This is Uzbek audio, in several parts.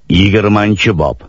20-bob.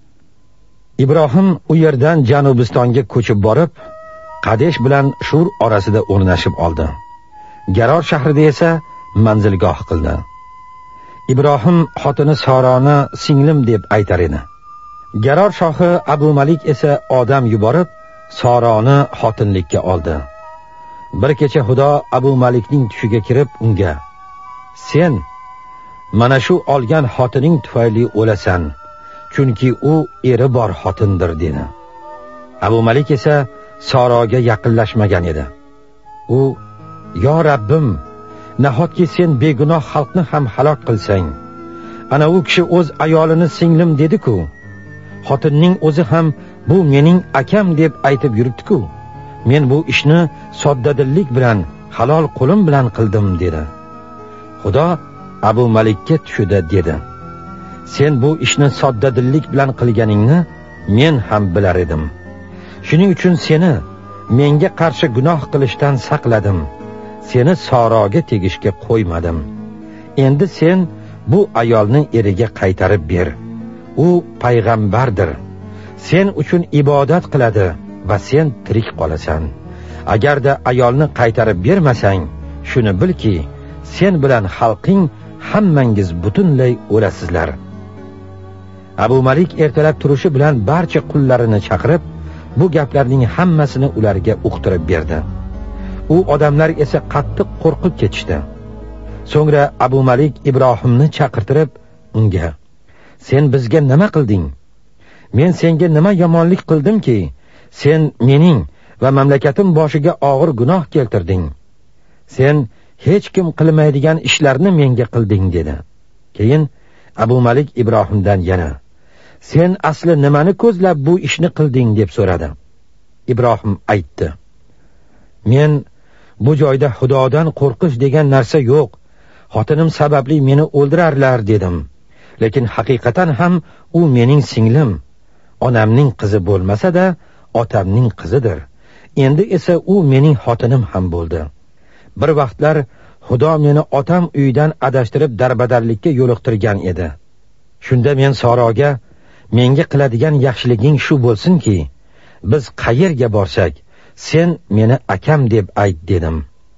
Ibrohim u yerdan janubistonga ko'chib borib, Qadesh bilan Shur orasida o'rnashib oldi. Garor shahrida esa manzilgoh qildi. Ibrohim xotini Soroni singlim deb aytar edi. Garor shohi Abu Malik esa odam yuborib, Soroni xotinlikka oldi. Bir kecha Xudo Abu Malikning tushiga kirib unga: "Sen mana shu olgan xotining tufayli o'lasan, chunki u eri bor xotindir" dedi. Abu Malik esa Soroga yaqinlashmagan edi. U: "Yo Rabbim, nahotki sen begunoh xalqni ham halok qilsang, ana u kishi o'z ayolini singlim dedi-ku, xotinning o'zi ham bu mening akam deb aytib yuribdi-ku. Men bu ishni soddadillik bilan, halol qo'lim bilan qildim" dedi. Xudo Abu Malikka tushida dedi: "Sen bu ishni soddadillik bilan qilganingni men ham bilar edim. Shuning uchun seni menga qarshi gunoh qilishdan saqladim. Seni Soroga tegishga qo'ymadim. Endi sen bu ayolni eriga qaytarib ber. U payg'ambardir. Sen uchun ibodat qiladi va sen tirik qolasan. Agarda ayolni qaytarib bermasang, shuni bilki, sen bilan xalqing hammangiz butunlay o'lasizlar." Abu Malik ertalab turishi bilan barcha qullarini chaqirib, bu gaplarning hammasini ularga uqtirib berdi. U odamlar esa qattiq qo'rqib ketishdi. So'ngra Abu Malik Ibrohimni chaqirtirib unga: "Sen bizga nima qilding? Men senga nima yomonlik qildimki, sen mening va mamlakatim boshiga og'ir gunoh keltirding? Sen hech kim qilmaydigan ishlarni menga qilding" dedi. Keyin Abu Malik Ibrohimdan yana: "Sen asli nimani ko'zlab bu ishni qilding?" deb so'radi. Ibrohim aytdi: "Men bu joyda Xudodan qo'rqish degan narsa yo'q. Xotinim sababli meni o'ldirarlar dedim. Lekin haqiqatan ham u mening singlim. Onamning qizi bo'lmasa-da, otamning qizidir. Endi esa u mening xotinim ham bo'ldi. Bir vaqtlar Xudo meni otam uyidan adashtirib darbadarlikka yo'liqtirgan edi. Shunda men Soroga: menga qiladigan yaxshiliging shu bo'lsinki, biz qayerga borsak, sen meni akam deb ayt" dedim.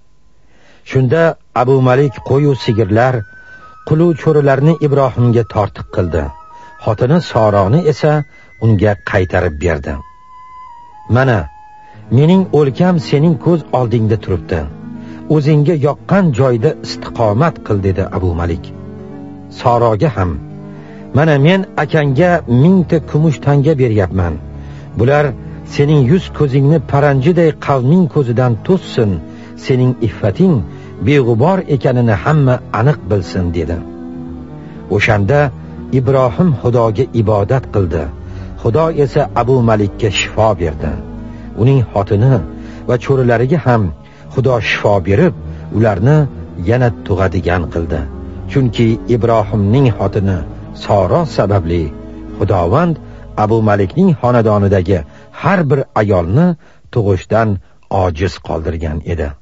Shunda Abu Malik qo'yu sigirlar, qulu cho'rilarni Ibrohimga tortiq qildi. Xotini Soroni esa unga qaytarib berdi. "Mana, mening o'lkam sening ko'z oldingda turibdi. O'zingga yoqqan joyda istiqomat qil" dedi Abu Malik. Soroga ham: "Mana men akangga 1000 ta kumush tanga beryapman. Bular sening yuz ko'zingni paranjiday qavming ko'zidan to'ssin, sening iffating beg'ubor ekanini hamma aniq bilsin" dedi. O'shanda Ibrohim Xudoga ibodat qildi. Xudo esa Abu Malikka shifo berdi. Uning xotini va cho'rilariga ham Xudo shifo berib, ularni yana tug'adigan qildi. Chunki Ibrohimning xotini Soro sababli Xudovand Abu Malikning xonadonidagi har bir ayolni tug'ishdan ojiz qoldirgan edi.